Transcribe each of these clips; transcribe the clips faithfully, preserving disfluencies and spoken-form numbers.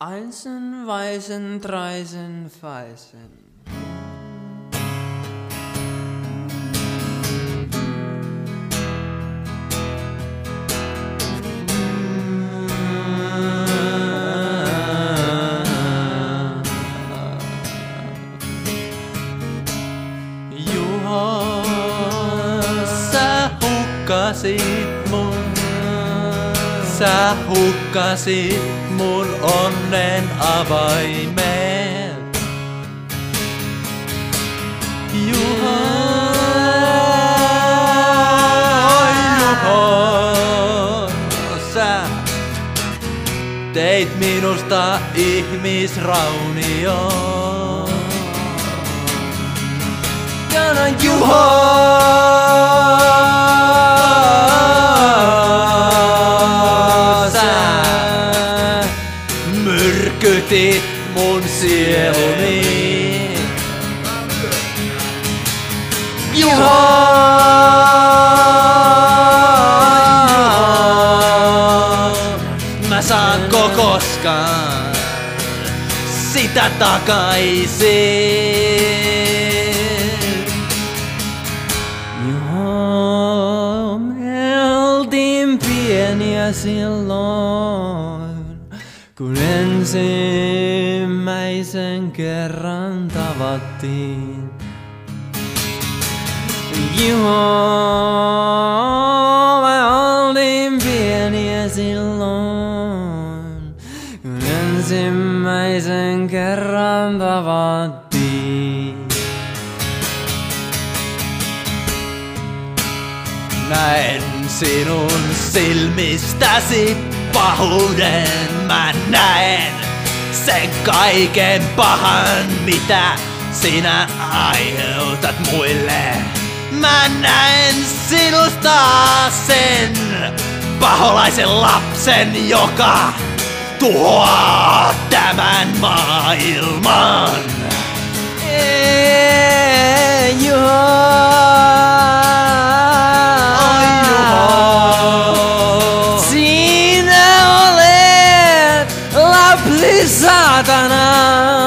Einsen, Weisen, Dreisen, Feisen. Juho, sä hukkasit mun, sä hukkasit mun onnen avaimet. Juho, Juho, sä teit minusta ihmisraunion. Jana Juho, sä myrkytit mun sieluni. Juho, mä saanko koskaan sitä takaisin? Juho, me oltiin pieniä silloin, kun ensimmäisen kerran tavattiin. Juho, me oltiin pieniä silloin, kun ensimmäisen kerran tavattiin. Näen sinun silmistäsi pahuuden, mä näen sen kaiken pahan, mitä sinä aiheutat muille. Mä näen sinusta sen paholaisen lapsen, joka tuhoaa tämän maailman. Ei, Juho. Saatana,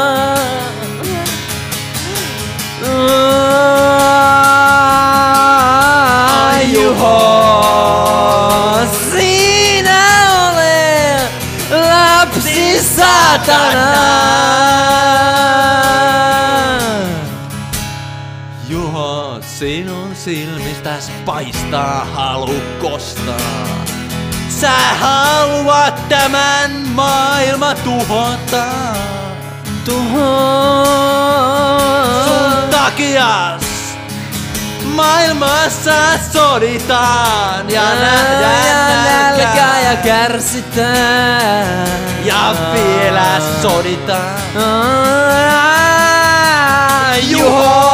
ai Juho, sinä olet lapsi saatana. Juho, sinun silmistäs paistaa halu kostaa. Sä haluat tämän maailman tuhota. Tuho. Sun takias maailmassa soditaan ja nähdään nälkää ja kärsitään. Ja vielä soditaan. Juho,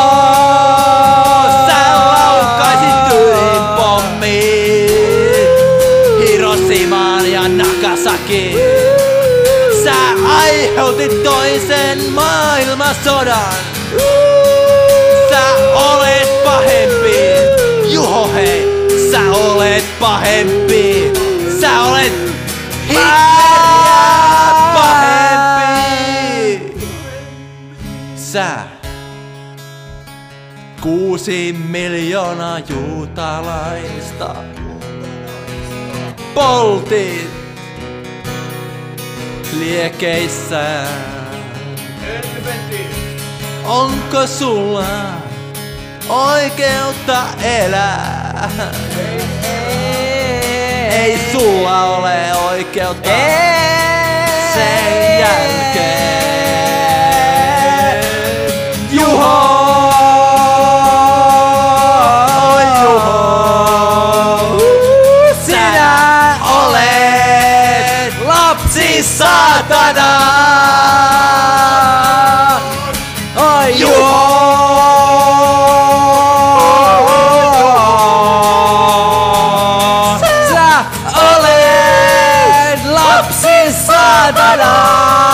sä laukaisit ydinpommin Hiroshimaan ja Nagasakiin. Sä aiheutit toisen maailmansodan. Sä olet pahempi. Juho hei, sä olet pahempi. Sä olet Hitleriä pahempi. Sä kuusi miljoonaa juutalaista poltit liekeissään. Onko sulla oikeutta elää? Ei, ei, ei sulla ole oikeutta ei, sen jälkeen. Juho! Saatana! Oi Juho! Sä olet lapsi saatana!